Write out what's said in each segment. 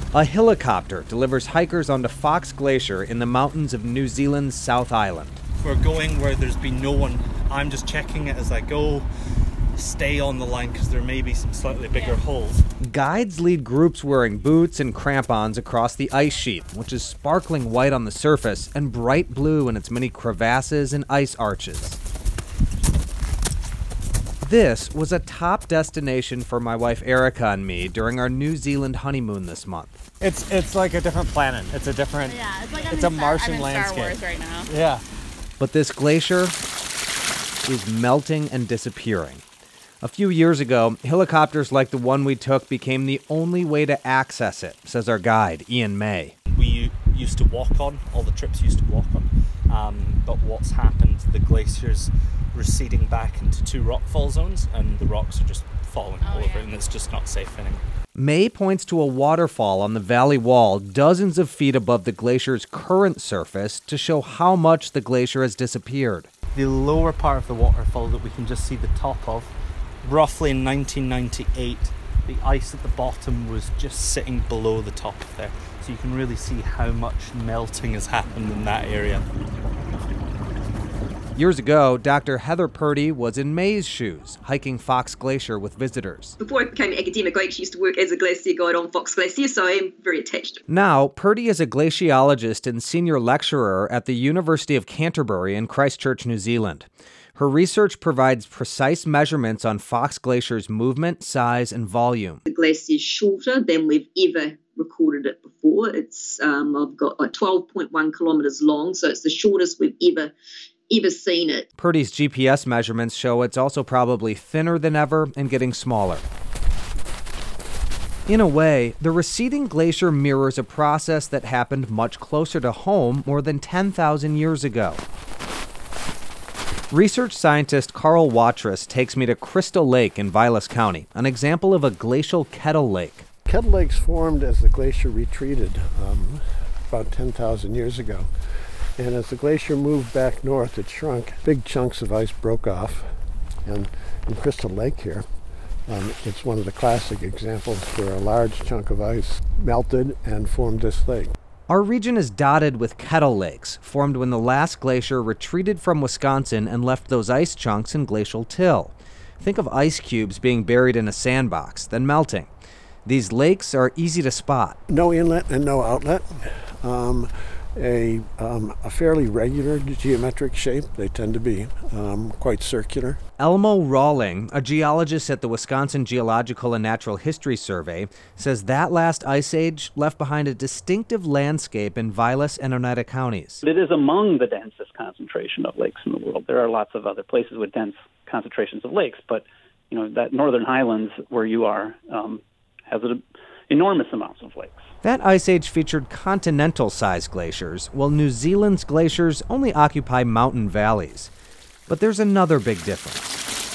A helicopter delivers hikers onto Fox Glacier in the mountains of New Zealand's South Island. We're going where there's been no one. I'm just checking it as I go. Stay on the line because there may be some slightly bigger holes. Guides lead groups wearing boots and crampons across the ice sheet, which is sparkling white on the surface and bright blue in its many crevasses and ice arches. This was a top destination for my wife Erica and me during our New Zealand honeymoon this month. It's like a different planet. It's a different. Yeah, it's like it's a Martian landscape. Star Wars right now. Yeah. But this glacier is melting and disappearing. A few years ago, helicopters like the one we took became the only way to access it, says our guide, Ian May. We used to walk on, all the trips used to walk on, but what's happened, the glacier's receding back into two rockfall zones, and the rocks are just falling all over, and it's just not safe anymore. May points to a waterfall on the valley wall dozens of feet above the glacier's current surface to show how much the glacier has disappeared. The lower part of the waterfall that we can just see the top of, roughly in 1998, the ice at the bottom was just sitting below the top of there. So you can really see how much melting has happened in that area. Years ago, Dr. Heather Purdy was in May's shoes, hiking Fox Glacier with visitors. Before I became an academic, I actually used to work as a glacier guide on Fox Glacier, so I am very attached to it. Now, Purdy is a glaciologist and senior lecturer at the University of Canterbury in Christchurch, New Zealand. Her research provides precise measurements on Fox Glacier's movement, size, and volume. The glacier is shorter than we've ever recorded it before. It's I've got like 12.1 kilometres long, so it's the shortest we've ever seen it. Purdy's GPS measurements show it's also probably thinner than ever and getting smaller. In a way, the receding glacier mirrors a process that happened much closer to home more than 10,000 years ago. Research scientist Carl Watrous takes me to Crystal Lake in Vilas County, an example of a glacial kettle lake. Kettle lakes formed as the glacier retreated about 10,000 years ago. And as the glacier moved back north, it shrunk. Big chunks of ice broke off. And in Crystal Lake here, it's one of the classic examples where a large chunk of ice melted and formed this lake. Our region is dotted with kettle lakes, formed when the last glacier retreated from Wisconsin and left those ice chunks in glacial till. Think of ice cubes being buried in a sandbox, then melting. These lakes are easy to spot. No inlet and no outlet. A fairly regular geometric shape. They tend to be quite circular. Elmo Rawling, a geologist at the Wisconsin Geological and Natural History Survey, says that last ice age left behind a distinctive landscape in Vilas and Oneida counties. It is among the densest concentration of lakes in the world. There are lots of other places with dense concentrations of lakes, but that Northern Highlands where you are has enormous amounts of lakes. That ice age featured continental-sized glaciers, while New Zealand's glaciers only occupy mountain valleys. But there's another big difference.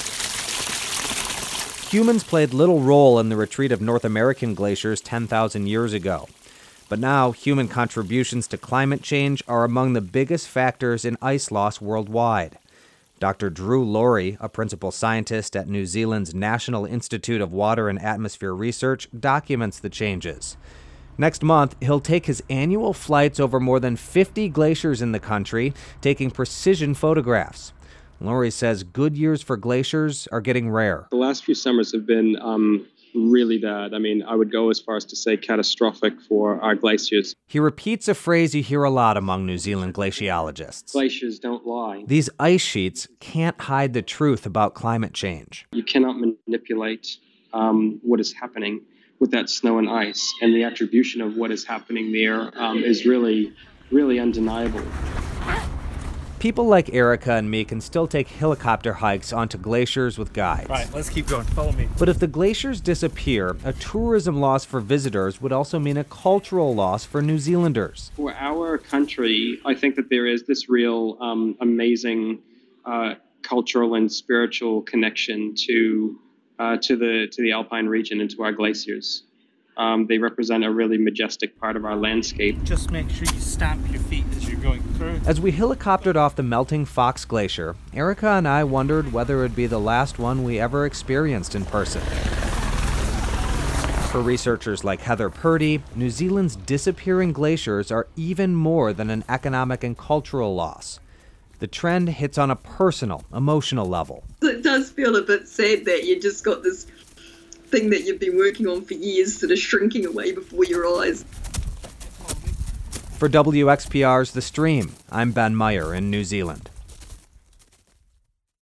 Humans played little role in the retreat of North American glaciers 10,000 years ago. But now, human contributions to climate change are among the biggest factors in ice loss worldwide. Dr. Drew Laurie, a principal scientist at New Zealand's National Institute of Water and Atmosphere Research, documents the changes. Next month, he'll take his annual flights over more than 50 glaciers in the country, taking precision photographs. Laurie says good years for glaciers are getting rare. The last few summers have been really bad. I mean, I would go as far as to say catastrophic for our glaciers. He repeats a phrase you hear a lot among New Zealand glaciologists. Glaciers don't lie. These ice sheets can't hide the truth about climate change. You cannot manipulate what is happening with that snow and ice, and the attribution of what is happening there is really, really undeniable. People like Erica and me can still take helicopter hikes onto glaciers with guides. Right, let's keep going. Follow me. But if the glaciers disappear, a tourism loss for visitors would also mean a cultural loss for New Zealanders. For our country, I think that there is this real amazing cultural and spiritual connection to the Alpine region and to our glaciers. They represent a really majestic part of our landscape. Just make sure you stamp your feet as you're going through. As we helicoptered off the melting Fox Glacier, Erica and I wondered whether it would be the last one we ever experienced in person. For researchers like Heather Purdy, New Zealand's disappearing glaciers are even more than an economic and cultural loss. The trend hits on a personal, emotional level. It does feel a bit sad that you just got this thing that you've been working on for years sort of shrinking away before your eyes. For WXPR's The Stream, I'm Ben Meyer in New Zealand.